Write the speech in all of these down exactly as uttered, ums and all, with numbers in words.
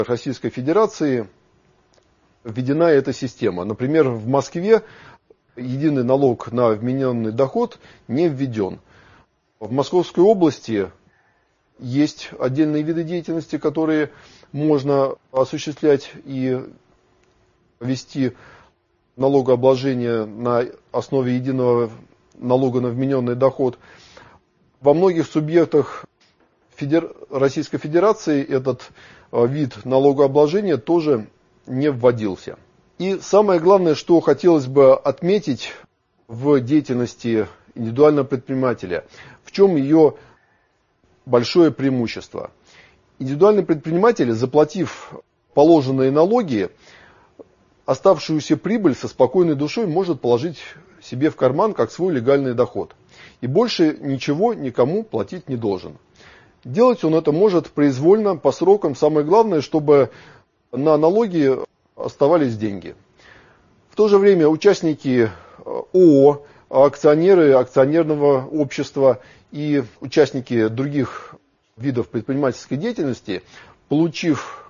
Российской Федерации введена эта система. Например, в Москве единый налог на вмененный доход не введен. В Московской области есть отдельные виды деятельности, которые можно осуществлять и вести налогообложение на основе единого налога на вмененный доход. Во многих субъектах Федер... Российской Федерации этот вид налогообложения тоже не вводился. И самое главное, что хотелось бы отметить в деятельности индивидуального предпринимателя, в чем ее большое преимущество. Индивидуальный предприниматель, заплатив положенные налоги, оставшуюся прибыль со спокойной душой может положить себе в карман как свой легальный доход. И больше ничего никому платить не должен. Делать он это может произвольно, по срокам. Самое главное, чтобы на налоги оставались деньги. В то же время участники ООО, акционеры акционерного общества и участники других видов предпринимательской деятельности, получив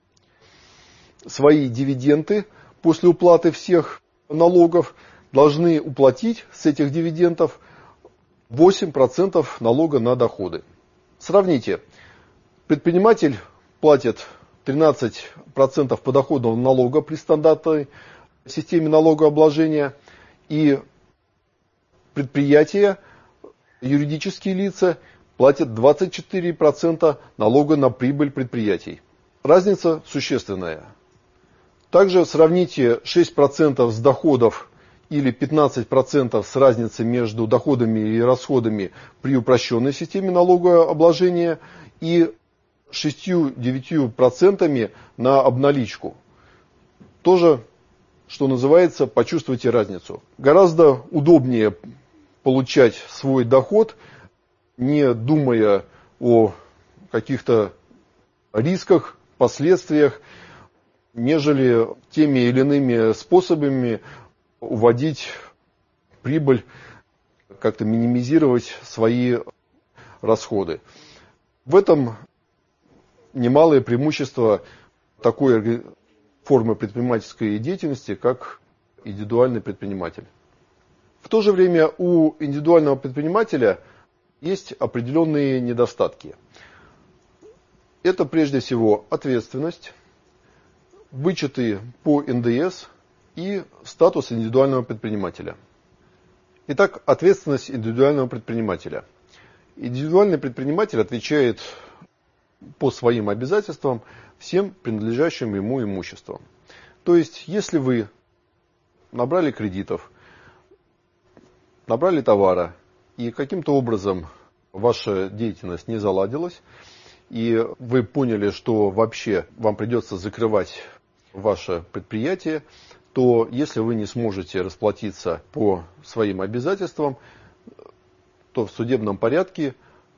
свои дивиденды после уплаты всех налогов, должны уплатить с этих дивидендов восемь процентов налога на доходы. Сравните, предприниматель платит тринадцать процентов подоходного налога при стандартной системе налогообложения, и предприятия, юридические лица платят двадцать четыре процента налога на прибыль предприятий. Разница существенная. Также сравните шесть процентов с доходов или пятнадцать процентов с разницей между доходами и расходами при упрощенной системе налогообложения и шесть-девять процентов на обналичку. Тоже, что называется, почувствуйте разницу. Гораздо удобнее получать свой доход, не думая о каких-то рисках, последствиях, нежели теми или иными способами уводить прибыль, как-то минимизировать свои расходы. В этом немалое преимущество такой формы предпринимательской деятельности, как индивидуальный предприниматель. В то же время у индивидуального предпринимателя есть определенные недостатки. Это прежде всего ответственность, вычеты по эн дэ эс и статус индивидуального предпринимателя. Итак, ответственность индивидуального предпринимателя. Индивидуальный предприниматель отвечает по своим обязательствам всем принадлежащим ему имуществом. То есть, если вы набрали кредитов, набрали товара, и каким-то образом ваша деятельность не заладилась, и вы поняли, что вообще вам придется закрывать ваше предприятие, то если вы не сможете расплатиться по своим обязательствам, то в судебном порядке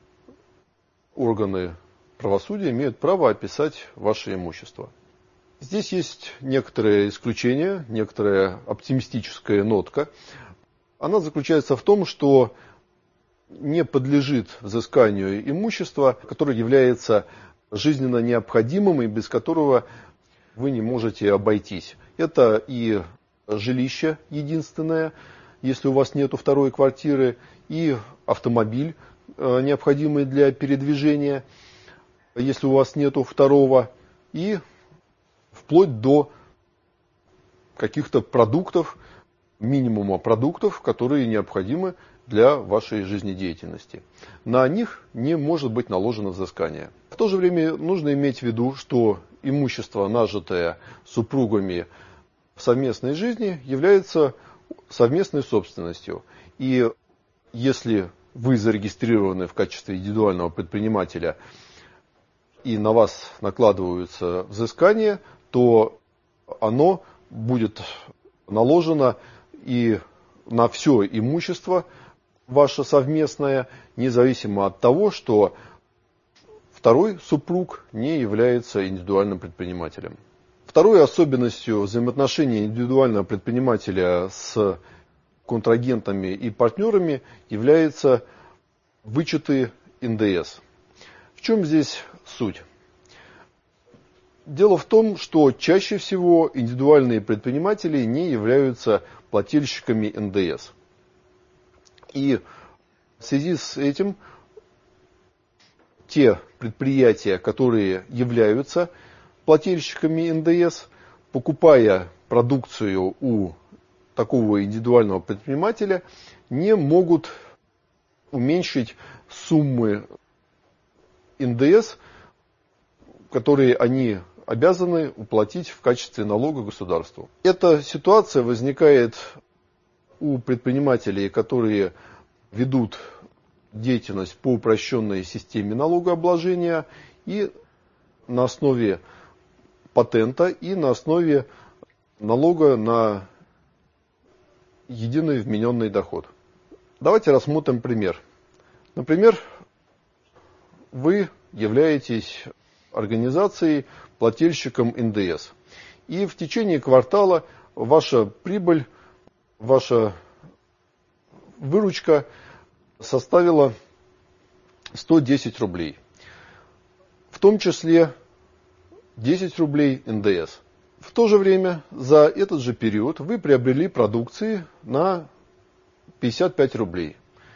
органы правосудия имеют право описать ваше имущество. Здесь есть некоторые исключения, некоторая оптимистическая нотка. Она заключается в том, что не подлежит взысканию имущества, которое является жизненно необходимым и без которого вы не можете обойтись. Это и жилище единственное, если у вас нет второй квартиры, и автомобиль, необходимый для передвижения, если у вас нету второго, и вплоть до каких-то продуктов, минимума продуктов, которые необходимы для вашей жизнедеятельности. На них не может быть наложено взыскание. В то же время нужно иметь в виду, что имущество, нажитое супругами в совместной жизни, является совместной собственностью. И если вы зарегистрированы в качестве индивидуального предпринимателя и на вас накладываются взыскания, то оно будет наложено и на все имущество ваше совместное, независимо от того, что второй супруг не является индивидуальным предпринимателем. Второй особенностью взаимоотношений индивидуального предпринимателя с контрагентами и партнерами является вычеты эн дэ эс. В чем здесь суть? Дело в том, что чаще всего индивидуальные предприниматели не являются плательщиками эн дэ эс. И в связи с этим те предприятия, которые являются плательщиками эн дэ эс, покупая продукцию у такого индивидуального предпринимателя, не могут уменьшить суммы эн дэ эс, которые они обязаны уплатить в качестве налога государству. Эта ситуация возникает у предпринимателей, которые ведут деятельность по упрощенной системе налогообложения и на основе патента, и на основе налога на единый вмененный доход. Давайте рассмотрим пример. Например, вы являетесь организацией, плательщиком эн дэ эс. И в течение квартала ваша прибыль, ваша выручка составила сто десять рублей. В том числе десять рублей эн дэ эс. В то же время за этот же период вы приобрели продукции на пятьдесят пять рублей.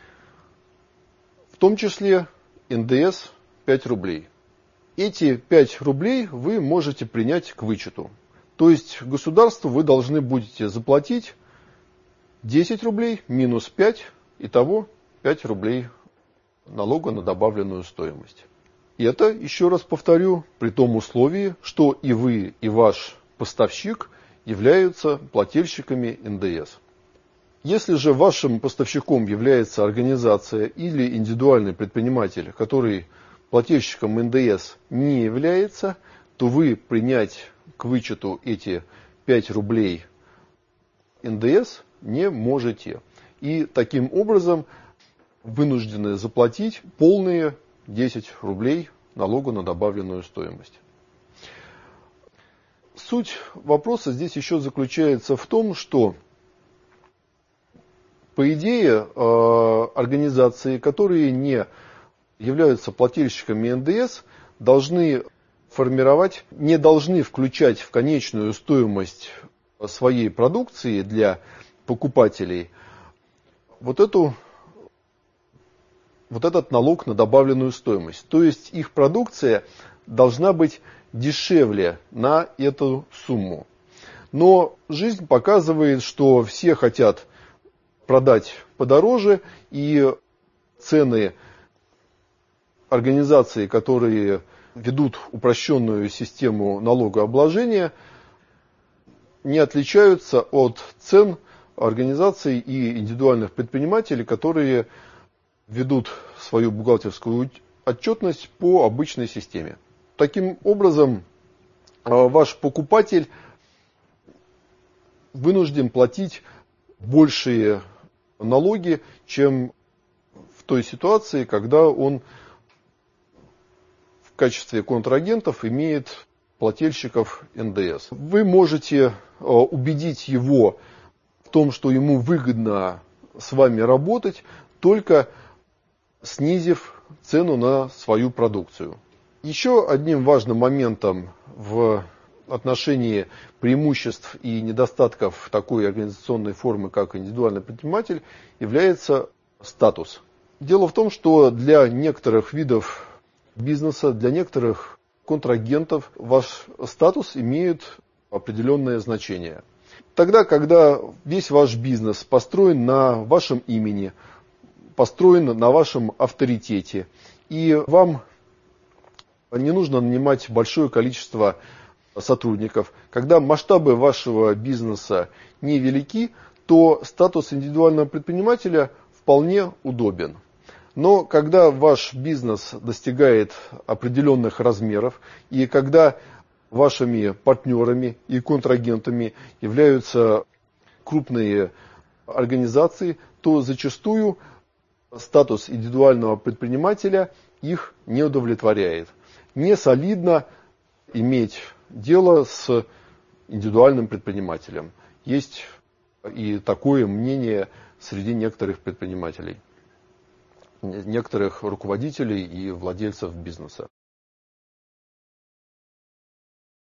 В том числе эн дэ эс пять рублей. Эти пять рублей вы можете принять к вычету. То есть государству вы должны будете заплатить десять рублей минус пять, итого пять рублей налога на добавленную стоимость. И это, еще раз повторю, при том условии, что и вы, и ваш поставщик являются плательщиками эн дэ эс. Если же вашим поставщиком является организация или индивидуальный предприниматель, который плательщиком эн дэ эс не является, то вы принять к вычету эти пять рублей эн дэ эс не можете. И таким образом вынуждены заплатить полные десять рублей налога на добавленную стоимость. Суть вопроса здесь еще заключается в том, что по идее организации, которые не являются плательщиками эн дэ эс, должны формировать, не должны включать в конечную стоимость своей продукции для покупателей вот, эту, вот этот налог на добавленную стоимость. То есть их продукция должна быть дешевле на эту сумму. Но жизнь показывает, что все хотят продать подороже, и цены организаций, которые ведут упрощенную систему налогообложения, не отличаются от цен организаций и индивидуальных предпринимателей, которые ведут свою бухгалтерскую отчетность по обычной системе. Таким образом, ваш покупатель вынужден платить большие налоги, чем в той ситуации, когда он в качестве контрагентов имеет плательщиков эн дэ эс. Вы можете убедить его в том, что ему выгодно с вами работать, только снизив цену на свою продукцию. Еще одним важным моментом в отношении преимуществ и недостатков такой организационной формы, как индивидуальный предприниматель, является статус. Дело в том, что для некоторых видов бизнеса, для некоторых контрагентов ваш статус имеет определенное значение. Тогда, когда весь ваш бизнес построен на вашем имени, построен на вашем авторитете, и вам не нужно нанимать большое количество сотрудников, когда масштабы вашего бизнеса невелики, то статус индивидуального предпринимателя вполне удобен. Но когда ваш бизнес достигает определенных размеров, и когда вашими партнерами и контрагентами являются крупные организации, то зачастую статус индивидуального предпринимателя их не удовлетворяет. Не солидно иметь дело с индивидуальным предпринимателем. Есть и такое мнение среди некоторых предпринимателей, некоторых руководителей и владельцев бизнеса.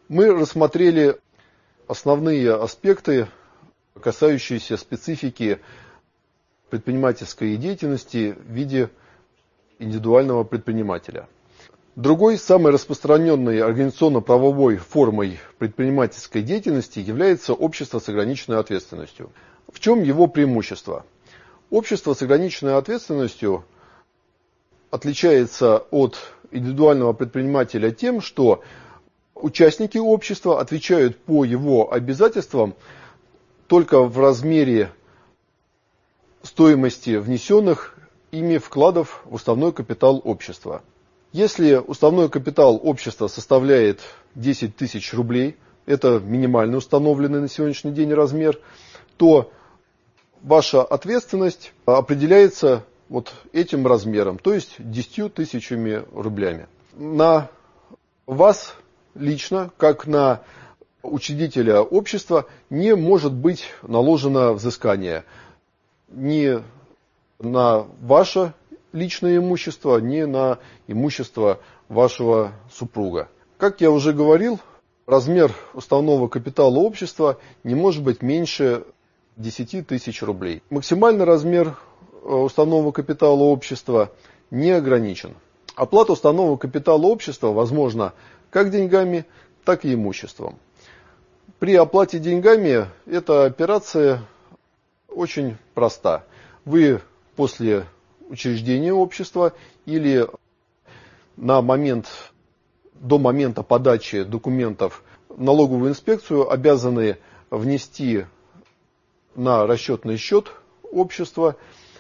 Мы рассмотрели основные аспекты, касающиеся специфики предпринимательской деятельности в виде индивидуального предпринимателя. Другой, самой распространенной организационно-правовой формой предпринимательской деятельности является общество с ограниченной ответственностью. В чем его преимущество? Общество с ограниченной ответственностью отличается от индивидуального предпринимателя тем, что участники общества отвечают по его обязательствам только в размере стоимости внесенных ими вкладов в уставной капитал общества. Если уставной капитал общества составляет десять тысяч рублей, это минимально установленный на сегодняшний день размер, то ваша ответственность определяется вот этим размером, то есть десятью тысячами рублями. На вас лично, как на учредителя общества, не может быть наложено взыскание ни на ваше личное имущество, ни на имущество вашего супруга. Как я уже говорил, размер уставного капитала общества не может быть меньше десяти тысяч рублей. Максимальный размер уставного капитала общества не ограничен. Оплата уставного капитала общества возможна как деньгами, так и имуществом. При оплате деньгами эта операция очень проста. Вы после учреждения общества или на момент, до момента подачи документов в налоговую инспекцию обязаны внести на расчетный счет общества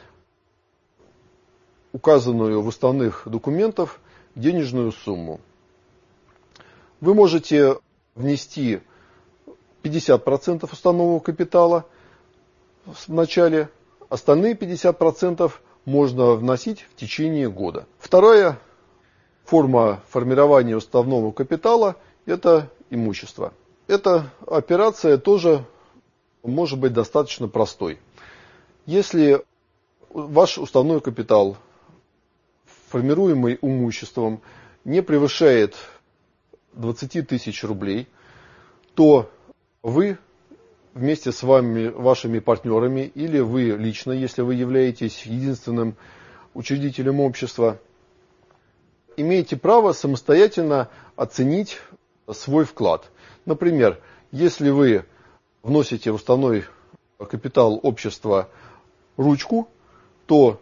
указанную в уставных документах денежную сумму. Вы можете внести пятьдесят процентов уставного капитала в начале, остальные пятьдесят процентов можно вносить в течение года. Вторая форма формирования уставного капитала – это имущество. Эта операция тоже может быть достаточно простой. Если ваш уставной капитал, формируемый имуществом, не превышает двадцати тысяч рублей, то вы вместе с вами, вашими партнерами, или вы лично, если вы являетесь единственным учредителем общества, имеете право самостоятельно оценить свой вклад. Например, если вы вносите в уставной капитал общества ручку, то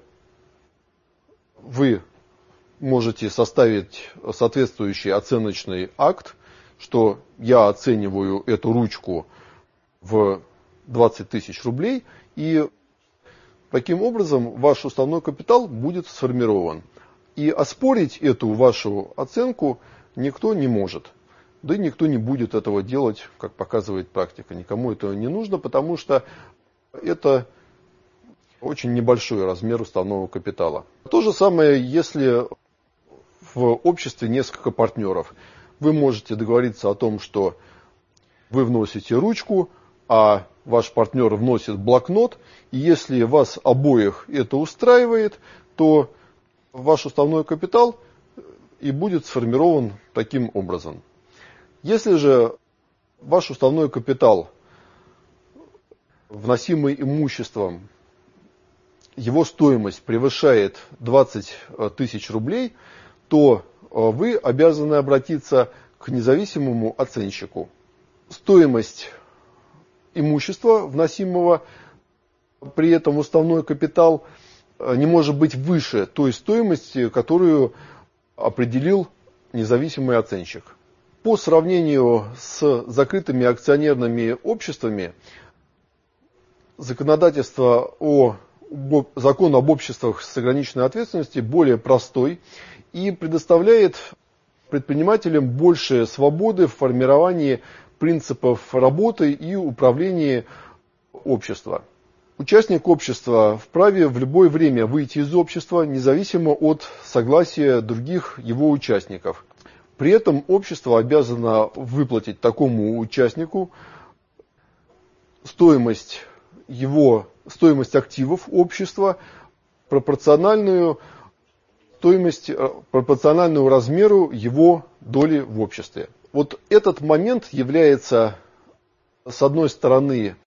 вы можете составить соответствующий оценочный акт, что я оцениваю эту ручку в двадцать тысяч рублей, и таким образом ваш уставной капитал будет сформирован. И оспорить эту вашу оценку никто не может. Да и никто не будет этого делать, как показывает практика. Никому это не нужно, потому что это очень небольшой размер уставного капитала. То же самое, если в обществе несколько партнеров. Вы можете договориться о том, что вы вносите ручку, а ваш партнер вносит блокнот, и если вас обоих это устраивает, то ваш уставной капитал и будет сформирован таким образом. Если же ваш уставной капитал, вносимый имуществом, его стоимость превышает двадцать тысяч рублей, то вы обязаны обратиться к независимому оценщику. Стоимость имущества, вносимого при этом в уставной капитал, не может быть выше той стоимости, которую определил независимый оценщик. По сравнению с закрытыми акционерными обществами, законодательство о, закон об обществах с ограниченной ответственностью более простой и предоставляет предпринимателям больше свободы в формировании принципов работы и управления общества. Участник общества вправе в любое время выйти из общества, независимо от согласия других его участников. При этом общество обязано выплатить такому участнику стоимость, его, стоимость активов общества, пропорциональную стоимость пропорциональную размеру его доли в обществе. Вот этот момент является, с одной стороны,